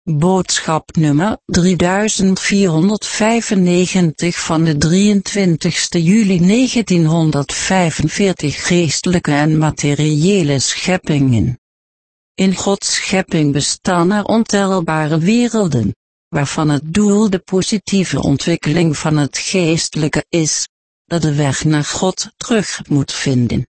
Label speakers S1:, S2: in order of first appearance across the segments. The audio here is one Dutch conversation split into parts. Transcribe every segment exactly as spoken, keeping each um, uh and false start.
S1: Boodschap nummer drieduizend vierhonderdvijfennegentig van de drieëntwintigste juli negentienhonderdvijfenveertig Geestelijke en materiële scheppingen. In Gods schepping bestaan er ontelbare werelden, waarvan het doel de positieve ontwikkeling van het geestelijke is, dat de weg naar God terug moet vinden.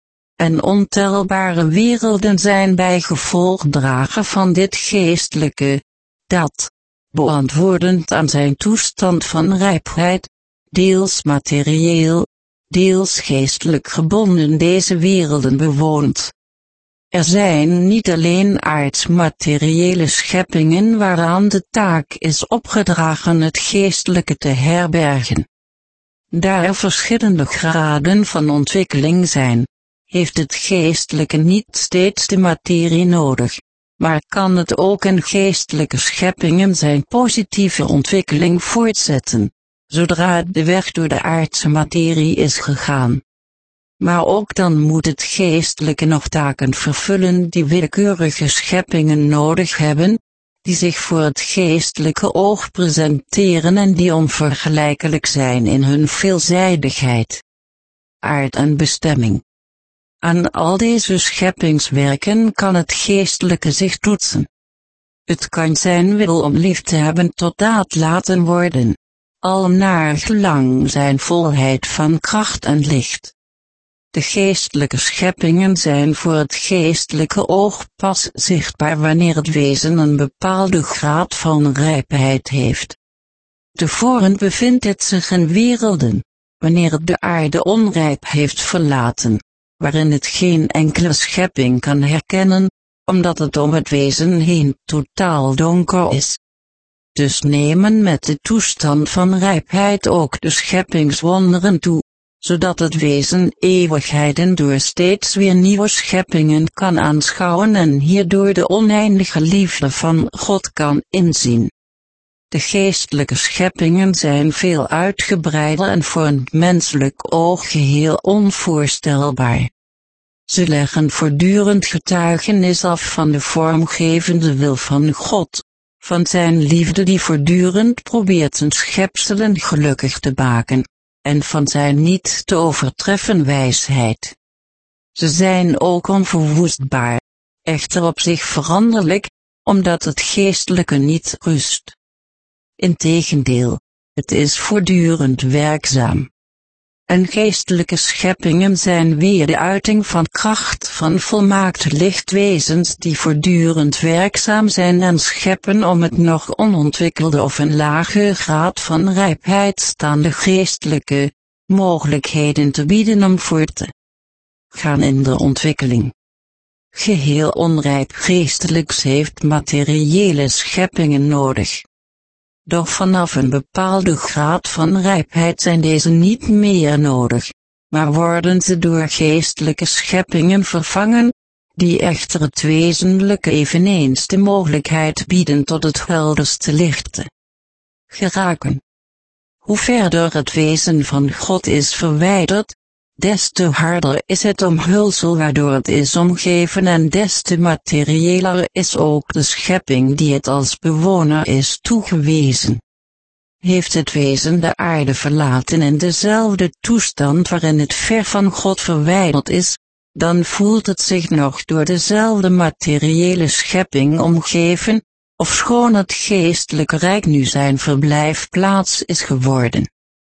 S1: En ontelbare werelden zijn bijgevolgdrager van dit geestelijke, dat, beantwoordend aan zijn toestand van rijpheid, deels materieel, deels geestelijk gebonden deze werelden bewoont. Er zijn niet alleen aards-materiële scheppingen waaraan de taak is opgedragen het geestelijke te herbergen. Daar er verschillende graden van ontwikkeling zijn, heeft het geestelijke niet steeds de materie nodig, maar kan het ook in geestelijke scheppingen zijn positieve ontwikkeling voortzetten, zodra de weg door de aardse materie is gegaan. Maar ook dan moet het geestelijke nog taken vervullen die willekeurige scheppingen nodig hebben, die zich voor het geestelijke oog presenteren en die onvergelijkelijk zijn in hun veelzijdigheid. Aard en bestemming. Aan al deze scheppingswerken kan het geestelijke zich toetsen. Het kan zijn wil om lief te hebben tot daad laten worden, al naar gelang zijn volheid van kracht en licht. De geestelijke scheppingen zijn voor het geestelijke oog pas zichtbaar wanneer het wezen een bepaalde graad van rijpheid heeft. Tevoren bevindt het zich in werelden, wanneer het de aarde onrijp heeft verlaten, waarin het geen enkele schepping kan herkennen, omdat het om het wezen heen totaal donker is. Dus nemen met de toestand van rijpheid ook de scheppingswonderen toe, zodat het wezen eeuwigheden door steeds weer nieuwe scheppingen kan aanschouwen en hierdoor de oneindige liefde van God kan inzien. De geestelijke scheppingen zijn veel uitgebreider en voor een menselijk oog geheel onvoorstelbaar. Ze leggen voortdurend getuigenis af van de vormgevende wil van God, van zijn liefde die voortdurend probeert zijn schepselen gelukkig te maken, en van zijn niet te overtreffen wijsheid. Ze zijn ook onverwoestbaar, echter op zich veranderlijk, omdat het geestelijke niet rust. Integendeel, het is voortdurend werkzaam. En geestelijke scheppingen zijn weer de uiting van kracht van volmaakt lichtwezens die voortdurend werkzaam zijn en scheppen om het nog onontwikkelde of een lage graad van rijpheid staande geestelijke mogelijkheden te bieden om voort te gaan in de ontwikkeling. Geheel onrijp geestelijks heeft materiële scheppingen nodig. Doch vanaf een bepaalde graad van rijpheid zijn deze niet meer nodig, maar worden ze door geestelijke scheppingen vervangen, die echter het wezenlijke eveneens de mogelijkheid bieden tot het helderste licht te geraken. Hoe verder het wezen van God is verwijderd, des te harder is het omhulsel waardoor het is omgeven en des te materiëler is ook de schepping die het als bewoner is toegewezen. Heeft het wezen de aarde verlaten in dezelfde toestand waarin het ver van God verwijderd is, dan voelt het zich nog door dezelfde materiële schepping omgeven, ofschoon het geestelijke rijk nu zijn verblijfplaats is geworden.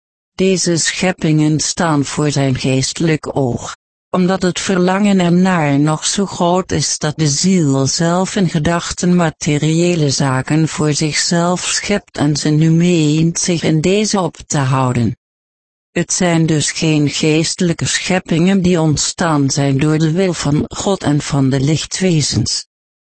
S1: Deze scheppingen staan voor zijn geestelijk oog, omdat het verlangen ernaar nog zo groot is dat de ziel zelf in gedachten materiële zaken voor zichzelf schept en ze nu meent zich in deze op te houden. Het zijn dus geen geestelijke scheppingen die ontstaan zijn door de wil van God en van de lichtwezens.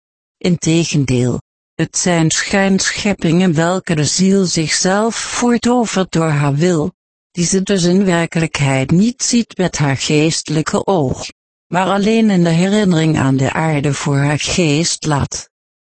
S1: Integendeel, het zijn schijnscheppingen welke de ziel zichzelf voortovert door haar wil, die ze dus in werkelijkheid niet ziet met haar geestelijke oog, maar alleen in de herinnering aan de aarde voor haar geest laat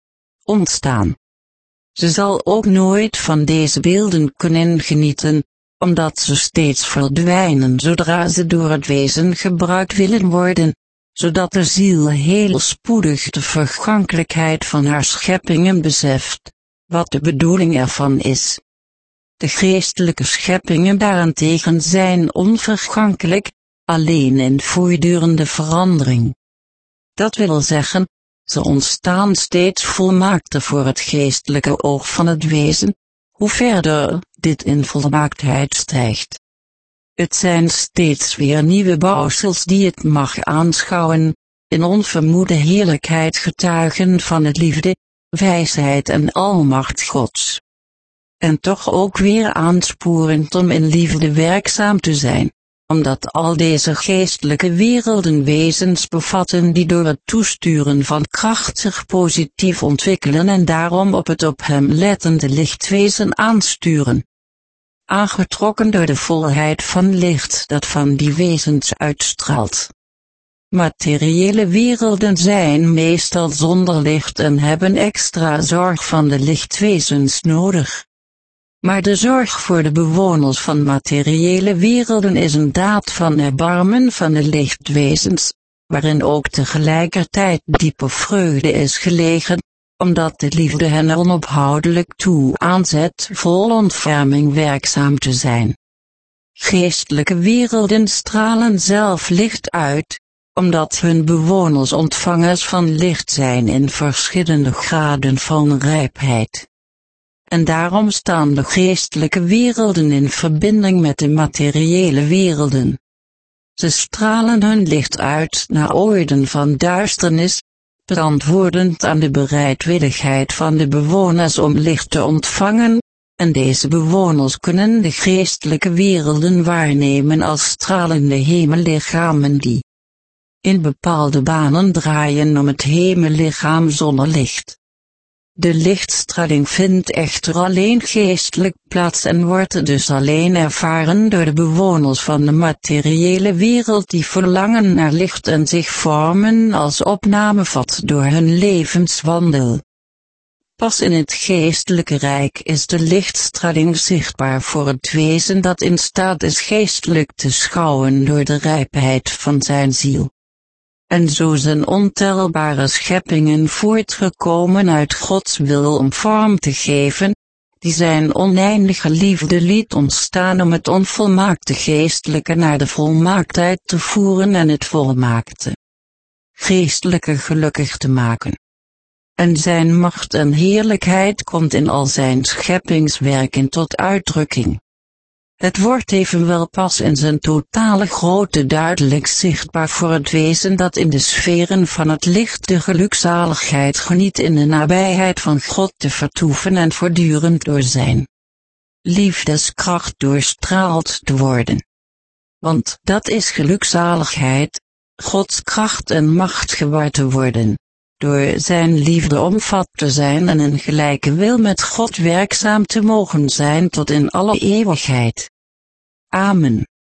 S1: ontstaan. Ze zal ook nooit van deze beelden kunnen genieten, omdat ze steeds verdwijnen zodra ze door het wezen gebruikt willen worden, zodat de ziel heel spoedig de vergankelijkheid van haar scheppingen beseft, wat de bedoeling ervan is. De geestelijke scheppingen daarentegen zijn onvergankelijk, alleen in voortdurende verandering. Dat wil zeggen, ze ontstaan steeds volmaakter voor het geestelijke oog van het wezen, hoe verder dit in volmaaktheid stijgt. Het zijn steeds weer nieuwe bouwsels die het mag aanschouwen, in onvermoede heerlijkheid getuigen van het liefde, wijsheid en almacht Gods. En toch ook weer aansporend om in liefde werkzaam te zijn, omdat al deze geestelijke werelden wezens bevatten die door het toesturen van kracht zich positief ontwikkelen en daarom op het op hem lettende lichtwezen aansturen. Aangetrokken door de volheid van licht dat van die wezens uitstraalt. Materiële werelden zijn meestal zonder licht en hebben extra zorg van de lichtwezens nodig. Maar de zorg voor de bewoners van materiële werelden is een daad van erbarmen van de lichtwezens, waarin ook tegelijkertijd diepe vreugde is gelegen, omdat de liefde hen onophoudelijk toe aanzet vol ontferming werkzaam te zijn. Geestelijke werelden stralen zelf licht uit, omdat hun bewoners ontvangers van licht zijn in verschillende graden van rijpheid. En daarom staan de geestelijke werelden in verbinding met de materiële werelden. Ze stralen hun licht uit naar oorden van duisternis, beantwoordend aan de bereidwilligheid van de bewoners om licht te ontvangen, en deze bewoners kunnen de geestelijke werelden waarnemen als stralende hemellichamen die in bepaalde banen draaien om het hemellichaam zonder licht. De lichtstraling vindt echter alleen geestelijk plaats en wordt dus alleen ervaren door de bewoners van de materiële wereld die verlangen naar licht en zich vormen als opnamevat door hun levenswandel. Pas in het geestelijke rijk is de lichtstraling zichtbaar voor het wezen dat in staat is geestelijk te schouwen door de rijpheid van zijn ziel. En zo zijn ontelbare scheppingen voortgekomen uit Gods wil om vorm te geven, die zijn oneindige liefde liet ontstaan om het onvolmaakte geestelijke naar de volmaaktheid te voeren en het volmaakte geestelijke gelukkig te maken. En zijn macht en heerlijkheid komt in al zijn scheppingswerken tot uitdrukking. Het wordt evenwel pas in zijn totale grootte duidelijk zichtbaar voor het wezen dat in de sferen van het licht de gelukzaligheid geniet in de nabijheid van God te vertoeven en voortdurend door zijn liefdeskracht doorstraald te worden. Want dat is gelukzaligheid, Gods kracht en macht gewaar te worden, door zijn liefde omvat te zijn en een gelijke wil met God werkzaam te mogen zijn tot in alle eeuwigheid. Amen.